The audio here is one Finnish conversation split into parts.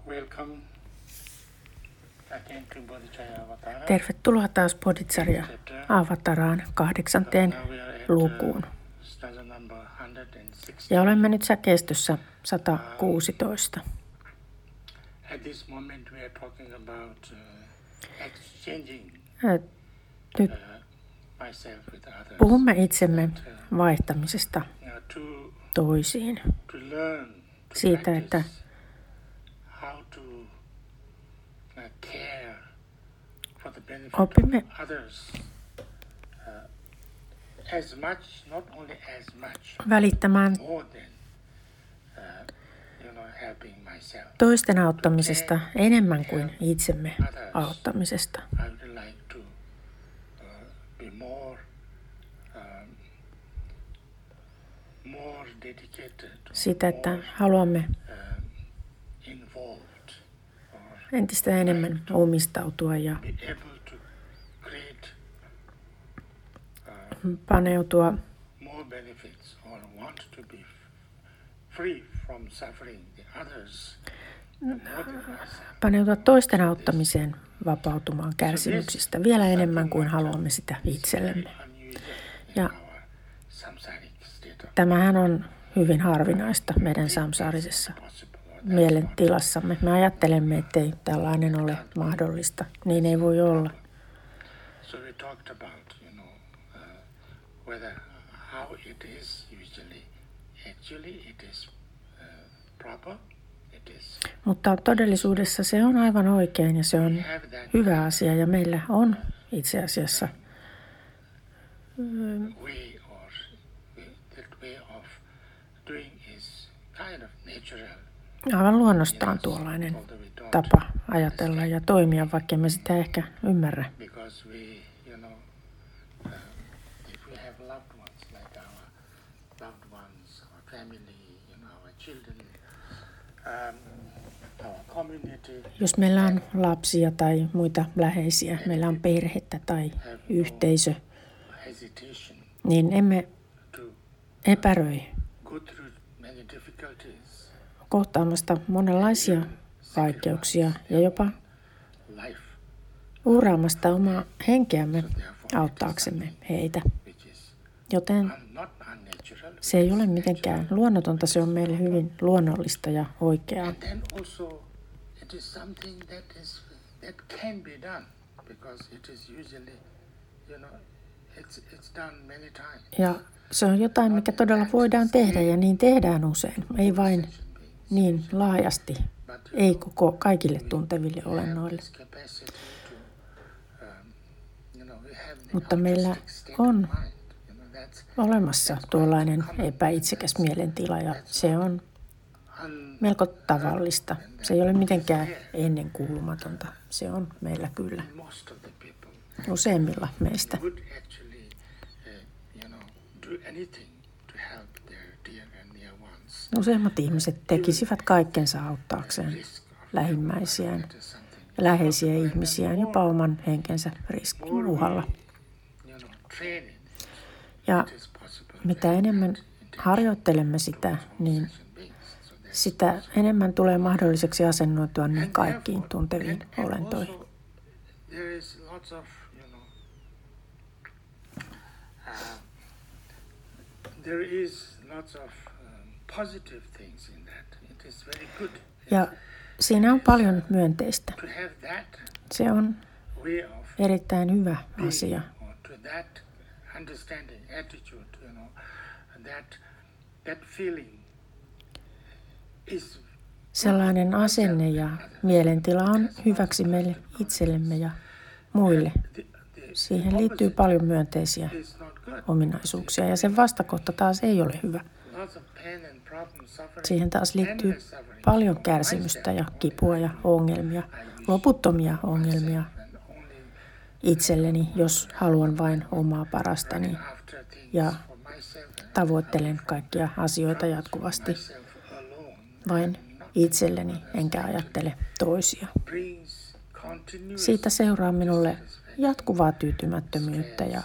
Welcome again to Bodhicharya Avatara. Tervetuloa taas Bodhicharya Avataraan 8. lukuun. Ja olemme nyt säkeistössä 116. At this moment we are talking about exchanging Nyt myself with others. puhumme itsemme vaihtamisesta To toisiin. learn to Siitä, että practice how to care for the benefit opimme of others as much, not only as much, välittämään more than helping myself. toisten auttamisesta enemmän kuin itsemme auttamisesta. I would like to be more dedicated, Sitä, että haluamme involved, or entistä enemmän omistautua ja be able to create paneutua more benefits, or want to be free from suffering the others more than myself. paneutua toisten auttamiseen vapautumaan kärsimyksistä vielä enemmän kuin haluamme sitä itsellemme. Ja Our samsaric state of tämähän on hyvin harvinaista meidän samsaarisessa possible. mielentilassamme. Me ajattelemme, ettei tällainen ole mahdollista. Niin ei voi olla. So we talked about, whether how it is usually. Actually, it is proper. It is Mutta todellisuudessa se on aivan oikein ja se on have that hyvä asia. Ja meillä on itse asiassa way, or that way of doing is kind of natural. aivan luonnostaan tuollainen Although we don't, tapa ajatella ja toimia, vaikka emme sitä ehkä ymmärrä. because we, if we have loved ones like our loved ones, our family, our children, our community, Jos meillä on lapsia tai muita läheisiä, meillä on perhettä tai yhteisö, hesitation niin emme to epäröi go through many difficulties, kohtaamasta monenlaisia vaikeuksia ja jopa life, uhraamasta omaa henkeämme auttaaksemme heitä. which is Joten not unnatural. se ei ole mitenkään luonnotonta, se on meille hyvin luonnollista ja oikeaa. And then also it is something that can be done, because it is usually, it's done many times. Ja se on jotain, mikä todella voidaan tehdä ja niin tehdään usein. Ei vain niin laajasti, ei kaikille tunteville olennoille. This capacity to, we have the Mutta meillä altruistic state of on mind. That's olemassa tuollainen epäitsekäs mielentila ja se on melko tavallista. Se ei ole mitenkään ennenkuulumatonta. Se on meillä kyllä most of the people useimmilla meistä. would actually, do anything to help their dear and near ones. Useimmat ihmiset tekisivät kaikkensa auttaakseen lähimmäisiään ja läheisiä ihmisiään jopa oman henkensä uhalla. Training Ja is possible. mitä enemmän harjoittelemme sitä, niin sitä enemmän tulee mahdolliseksi asennoitua niin kaikkiin tunteviin olentoihin. Also, there is lots of, there is lots of positive things in that. It is very good Ja siinä on paljon myönteistä. to have that Se on way of erittäin hyvä asia. or to that understanding, attitude, that feeling is Sellainen asenne ja mielentila on hyväksi meille itsellemme ja muille. Siihen liittyy paljon myönteisiä is not good. ominaisuuksia ja sen vastakohta taas ei ole hyvä. Lots of pain and problems, suffering. Siihen taas liittyy paljon kärsimystä ja kipua ja ongelmia, loputtomia ongelmia And only itselleni, jos haluan vain omaa parastani after things ja for myself and tavoittelen kaikkia asioita jatkuvasti myself alone vain itselleni enkä ajattele toisia. brings continuous Siitä seuraa minulle jatkuvaa tyytymättömyyttä ja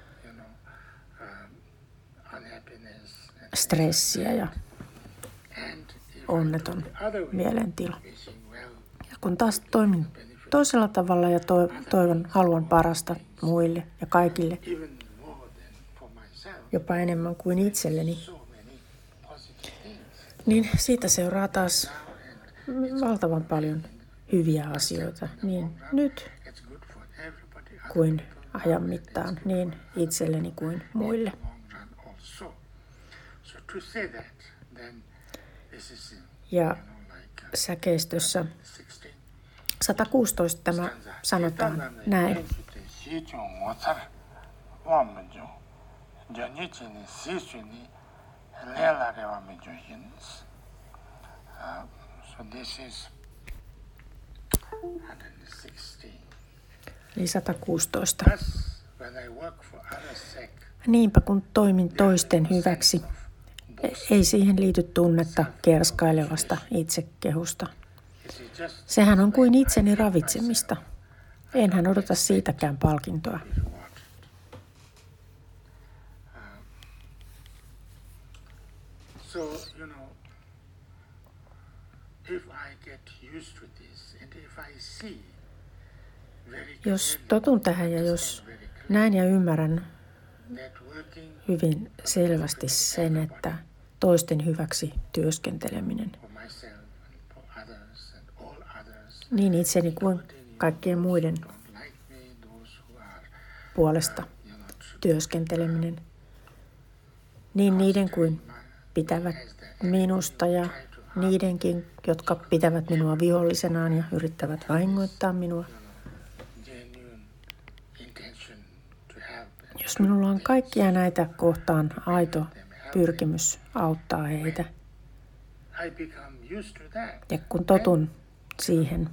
unhappiness. stressiä ja And if onneton the other way, mielentila. wishing well kun taas toimin toisella tavalla ja haluan parasta muille ja kaikille, even more than for myself, jopa enemmän kuin itselleni, so many positive things. niin siitä seuraa taas valtavan paljon hyviä asioita, niin nyt It's good for everybody, other kuin people, ajan mittaan, niin itselleni kuin muille. long run also. So to say that, then this is in, Ja like säkeistössä 16 116 tämä sanotaan näin. So this is 116. Eli 116. Thus, when I work for others' sake, Niinpä kun toimin toisten hyväksi, ei siihen liity tunnetta kerskailevasta itsekehusta. is it just Sehän on kuin itseni ravitsemista. Enhän odota siitäkään palkintoa. reward? So, you know, if I get used to this and if I see very Jos clearly, totun tähän ja jos very clearly näen ja ymmärrän that working hyvin selvästi sen, että toisten hyväksi työskenteleminen for myself and for others and all others niin itseni kuin kaikkien muiden don't like me, those who are, puolesta you know, työskenteleminen, niin niiden kuin pitävät minusta ja niidenkin, jotka pitävät minua vihollisenaan ja yrittävät vahingoittaa minua. genuine intention to help. Jos minulla on kaikkia näitä kohtaan aito pyrkimys auttaa heitä, I become used to that. ja kun totun siihen,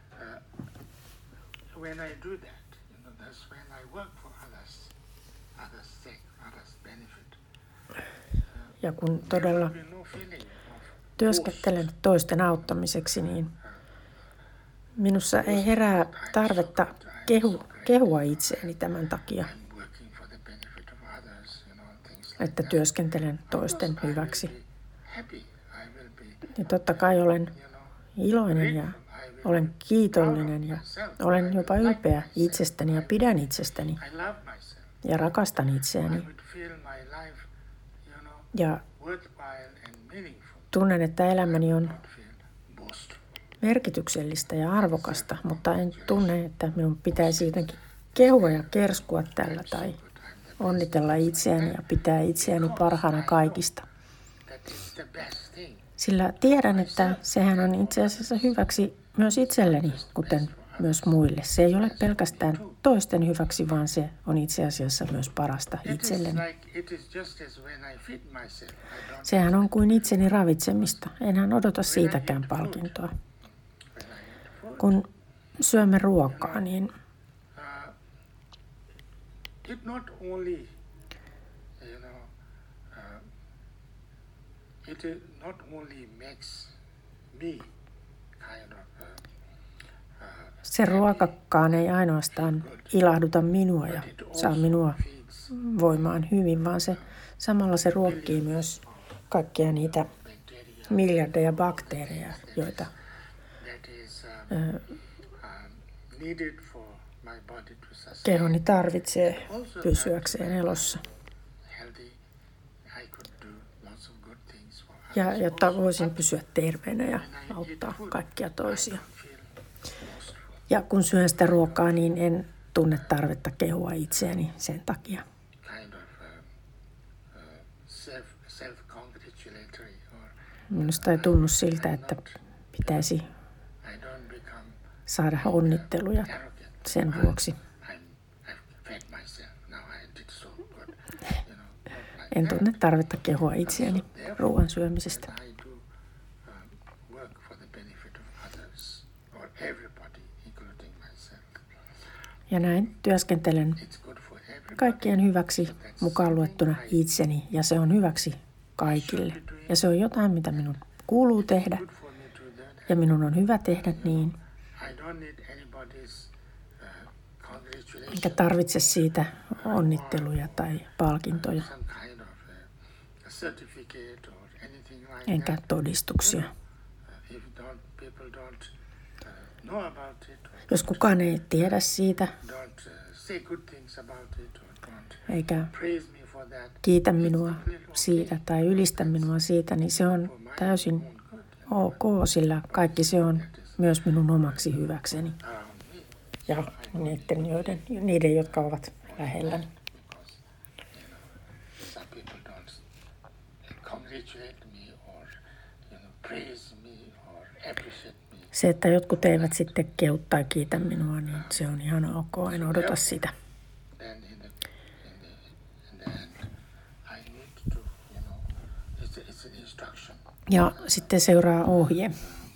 When I do that, you know, that's when I work for others, others' sake, others' benefit. ja kun todella There will be no feeling of työskentelen toisten auttamiseksi, niin minussa ei herää tarvetta kehua itseäni tämän takia, I'm working for the benefit of others, you know, things like että työskentelen toisten hyväksi. happy. I will be, Ja totta kai olen you know, iloinen ja olen kiitollinen ja olen jopa ylpeä itsestäni ja pidän itsestäni I love myself. ja rakastan I itseäni would feel my life, you know, ja worthwhile and meaningful, tunnen, että elämäni on not feel boastful. merkityksellistä ja arvokasta, mutta en tunne, että minun pitäisi jotenkin kehua ja kerskua tällä tai onnitella itseäni ja pitää itseäni parhaana kaikista. That is the best thing. Sillä tiedän, että sehän on itse asiassa hyväksi myös itselleni, kuten myös muille. Se ei ole pelkästään toisten hyväksi, vaan se on itse asiassa myös parasta It is itselleni. like, it is just as when I feed myself. I don't Sehän on kuin itseni ravitsemista. Enhän odota siitäkään palkintoa. when I eat food. Kun syömme ruokaa, niin It not only, you know, it not only makes me kind of se ruokakaan ei ainoastaan ilahduta minua ja saa minua feeds voimaan hyvin, vaan samalla se ruokkii myös kaikkia niitä bacteria miljardeja bakteereja, joita that is needed for my body to sustain kehoni tarvitsee pysyäkseen elossa. healthy. I could do lots of good things for others. Ja jotta voisin pysyä terveenä ja auttaa kaikkia toisia. Feel boastful. Ja kun syön sitä ruokaa, niin en tunne tarvetta kehua itseäni sen takia. Kind of self-congratulatory, or Minusta ei tunnu siltä, että pitäisi I don't become saada onnitteluja arrogant. sen vuoksi. I've fed myself. Now I did so good. You know, not like En that. tunne tarvetta kehua itseäni ruoan syömisestä. I do work for the benefit of others or everybody, including myself. Ja näin työskentelen It's good for everybody. kaikkien hyväksi, mukaan luettuna itseni, ja se on hyväksi kaikille. Ja se on jotain, mitä minun kuuluu tehdä, Good for me to do that. ja minun on hyvä tehdä niin, I don't need anybody's congratulations. enkä tarvitse siitä onnitteluja tai palkintoja, Some kind of a certificate or anything like enkä that. todistuksia. If don't people don't know about it, Jos kukaan ei tiedä siitä, don't say good things about it, or don't eikä praise me for that, kiitä minua siitä tai ylistä minua siitä, niin se on täysin ok, sillä kaikki se on myös minun omaksi hyväkseni around me. ja niiden, jotka ovat lähelläni. Because, some people don't congratulate me or, praise me or appreciate me. Se, että jotkut eivät sitten kehu tai kiitä minua, niin se on ihan ok, en odota sitä. Then in the end, I need to, it's an instruction. Ja sitten seuraa ohje.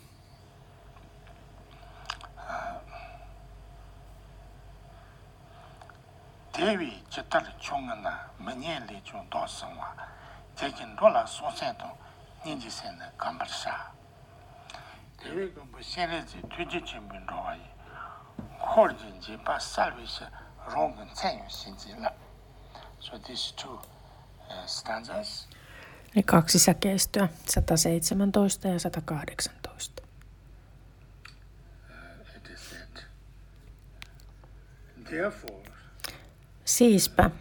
Devi chitar chungana manyen le chung do sangwa tekin rola sonsen to ninji sen kambarsha. Devi gumbu senezi tuji chimbin royi khorjin ji ba salvisha rongun tsanyu sinji la. So these two stanzas. Eli 2 säkeistöä, 117 ja 118. It is said, therefore, Siispä,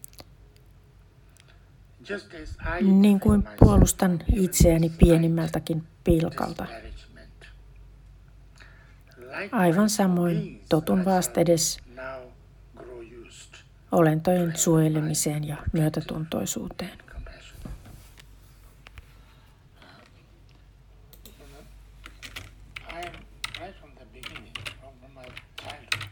just as I niin kuin defend puolustan myself itseäni pienimmältäkin pilkalta, disparagement, likewise aivan samoin beings totun I vastedes shall now grow used olentojen suojelemiseen ja myötätuntoisuuteen. compassion. I am right from the beginning, from my childhood.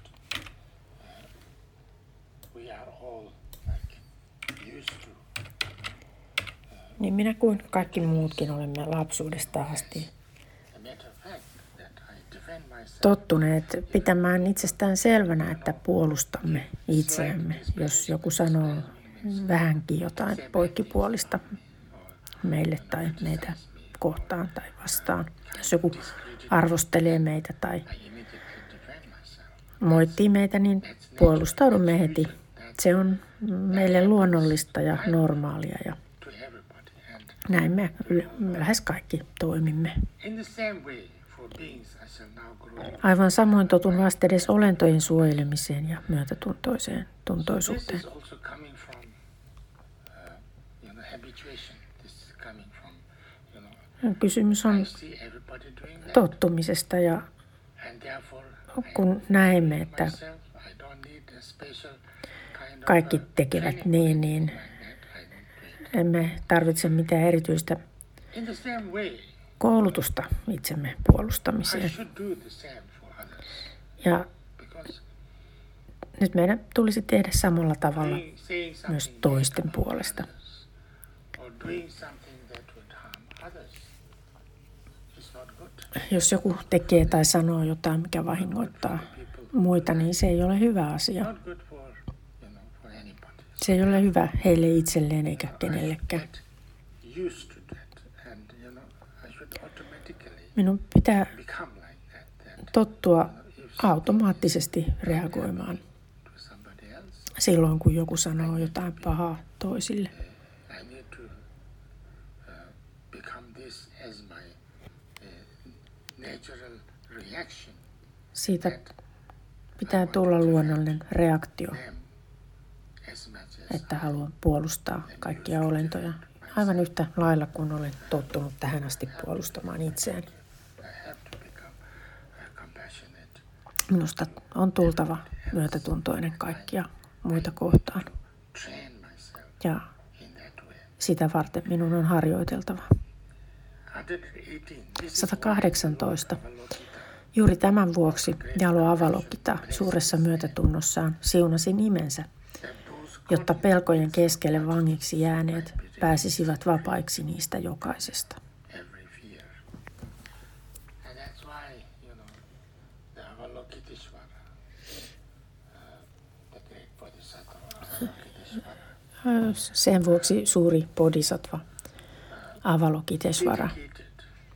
We are all like used to Niin minä kuin kaikki muutkin olemme lapsuudesta asti a matter of fact that I defend myself. tottuneet pitämään itsestään selvänä, että puolustamme itseämme, jos joku sanoo vähänkin jotain poikkipuolista meille tai meitä kohtaan tai vastaan. Jos joku arvostelee meitä tai I immediately defend myself moittii meitä, niin puolustaudumme heti. Se on meille luonnollista ja normaalia ja to everybody. And näin me lähes kaikki toimimme. in the same way, for beings I shall now grow. Aivan samoin totun vastedes olentojen suojelemiseen ja myötätuntoiseen This tuntoisuuteen. is also coming from, habituation. This is coming from, Kysymys I on see everybody doing that, tottumisesta ja and therefore kun näemme, että myself, I don't need a special kind of kaikki tekevät training niin, like that. I don't do it. emme tarvitse mitään erityistä In the same way, koulutusta itsemme I puolustamiseen. should do the same for others, Ja because nyt meidän tulisi tehdä samalla tavalla saying myös something toisten bad about puolesta. others, or doing something that would harm others is not good. Jos joku tekee tai sanoo jotain, mikä vahingoittaa muita, niin se ei ole hyvä asia. Not good for, for anybody. Se ei ole hyvä heille itselleen eikä kenellekään. Get used to that, and I should automatically Minun pitää become like that tottua automaattisesti reagoimaan to somebody else. silloin, kun joku sanoo jotain pahaa toisille. I need to become this as my natural reaction. Siitä pitää tulla luonnollinen reaktio, Them as much as että haluan puolustaa kaikkia olentoja. Aivan yhtä lailla kuin olen tottunut tähän asti puolustamaan itseäni. I have to become compassionate. Minusta on tultava myötätuntoinen kaikkia muita kohtaan. Train myself Ja in that way. sitä varten minun on harjoiteltava. 118. This is 118. Avalokita. Juuri tämän vuoksi Jalo Avalokita suuressa myötätunnossaan siunasi nimensä, That those jotta pelkojen keskelle vangiksi jääneet pääsisivät vapaiksi niistä jokaisesta. every fear. And that's why, the Avalokiteshvara, the great Bodhisattva Avalokiteshvara, Sen vuoksi suuri bodhisattva Avalokiteshvara dedicated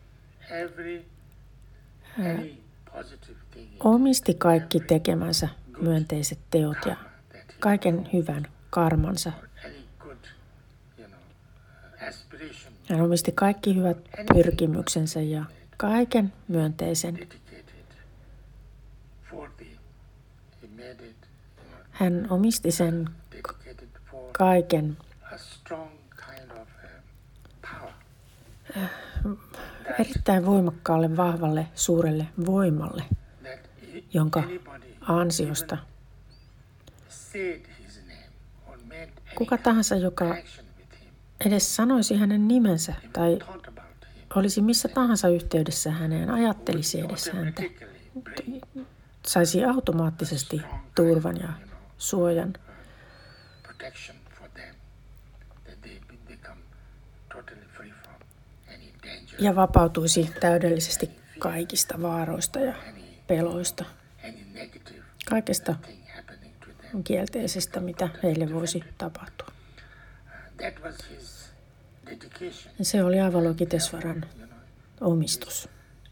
any positive thing, omisti kaikki tekemänsä myönteiset teot ja that he, kaiken hyvän karmansa. any good, aspiration, Hän omisti kaikki hyvät pyrkimyksensä ja kaiken myönteisen dedicated Hän omisti sen kaiken erittäin voimakkaalle, vahvalle, suurelle voimalle, jonka ansiosta kuka tahansa, joka edes sanoisi hänen nimensä tai olisi missä tahansa yhteydessä häneen, ajattelisi edes häntä, saisi automaattisesti turvan ja suojan ja vapautuisi täydellisesti kaikista vaaroista ja peloista, kaikesta kielteisestä, mitä heille voisi tapahtua. Ja se oli Avalokitesvaran omistus.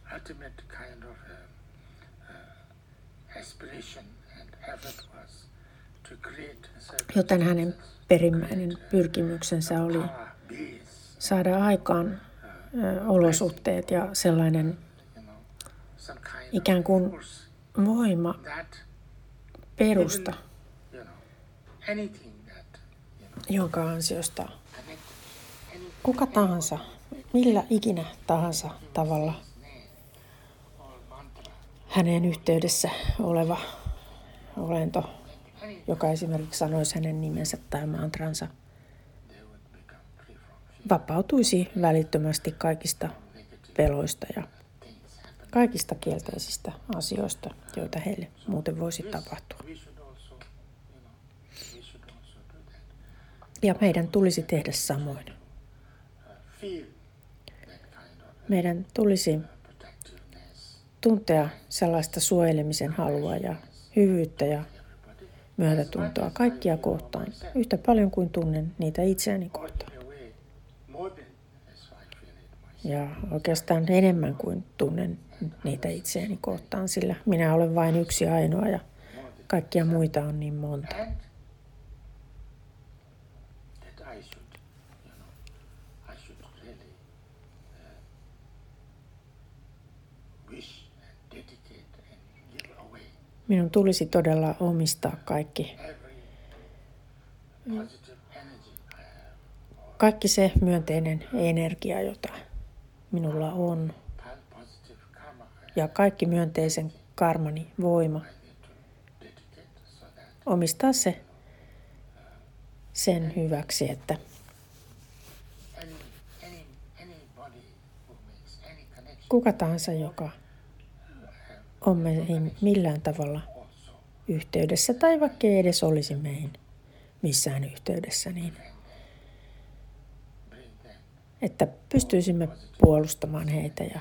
Joten hänen perimmäinen pyrkimyksensä oli saada aikaan olosuhteet ja sellainen ikään kuin voima, perusta, jonka ansiosta kuka tahansa, millä ikinä tahansa tavalla hänen yhteydessä oleva olento, joka esimerkiksi sanoisi hänen nimensä tai mantransa, vapautuisi välittömästi kaikista peloista ja kaikista kielteisistä asioista, joita heille muuten voisi tapahtua. Ja meidän tulisi tehdä samoin. Meidän tulisi tuntea sellaista suojelemisen halua ja hyvyyttä ja myötätuntoa kaikkia kohtaan, yhtä paljon kuin tunnen niitä itseäni kohtaan. Ja oikeastaan enemmän kuin tunnen niitä itseäni kohtaan, sillä minä olen vain yksi ainoa ja kaikkia muita on niin monta. Minun tulisi todella omistaa kaikki se myönteinen energia, jota minulla on, ja kaikki myönteisen karmani voima. Omistaa se sen hyväksi, että kuka tahansa, joka on meihin millään tavalla yhteydessä, tai vaikka ei edes olisi meihin missään yhteydessä, niin että pystyisimme puolustamaan heitä ja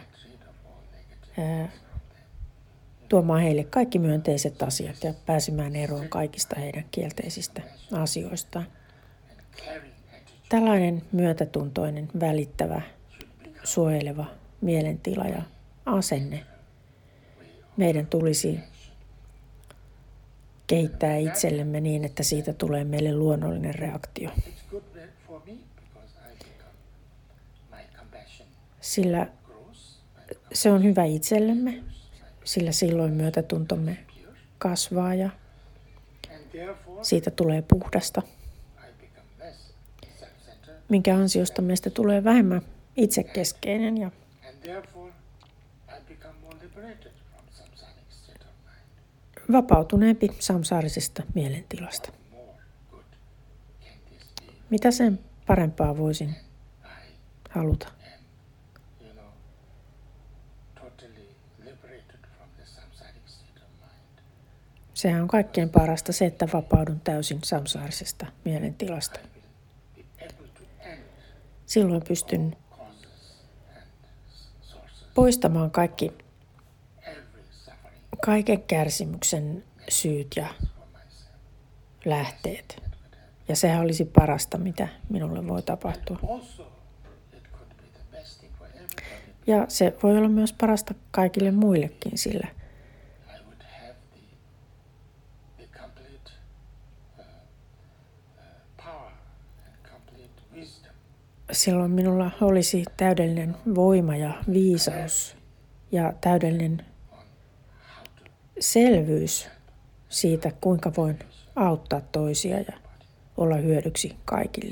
tuomaan heille kaikki myönteiset asiat ja pääsemään eroon kaikista heidän kielteisistä asioistaan. Tällainen myötätuntoinen, välittävä, suojeleva mielentila ja asenne meidän tulisi kehittää itsellemme niin, että siitä tulee meille luonnollinen reaktio. Sillä se on hyvä itsellemme, sillä silloin myötätuntomme kasvaa ja siitä tulee puhdasta, minkä ansiosta meistä tulee vähemmän itsekeskeinen ja vapautuneempi samsaarisesta mielentilasta. Mitä sen parempaa voisin haluta? Sehän on kaikkein parasta se, että vapaudun täysin samsaarisesta mielentilasta. Silloin pystyn poistamaan kaiken kärsimyksen syyt ja lähteet. Ja sehän olisi parasta, mitä minulle voi tapahtua. Ja se voi olla myös parasta kaikille muillekin, sillä silloin minulla olisi täydellinen voima ja viisaus ja täydellinen selvyys siitä, kuinka voin auttaa toisia ja olla hyödyksi kaikille.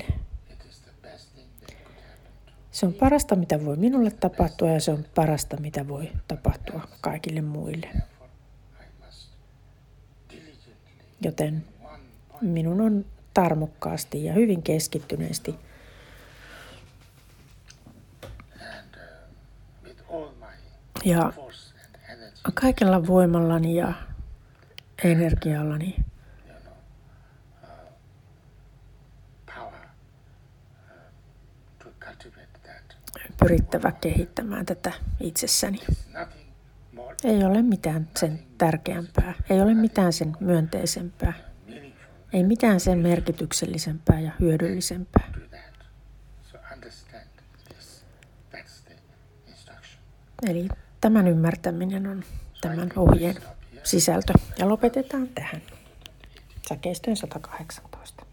Se on parasta, mitä voi minulle tapahtua, ja se on parasta, mitä voi tapahtua kaikille muille. Joten minun on tarmokkaasti ja hyvin keskittyneesti ja kaikella voimallani ja energiallani pyrittävä kehittämään tätä itsessäni. Ei ole mitään sen tärkeämpää, ei ole mitään sen myönteisempää, ei mitään sen merkityksellisempää ja hyödyllisempää. Eli tämän ymmärtäminen on tämän ohjeen sisältö. Ja lopetetaan tähän. Säkeistöön 118.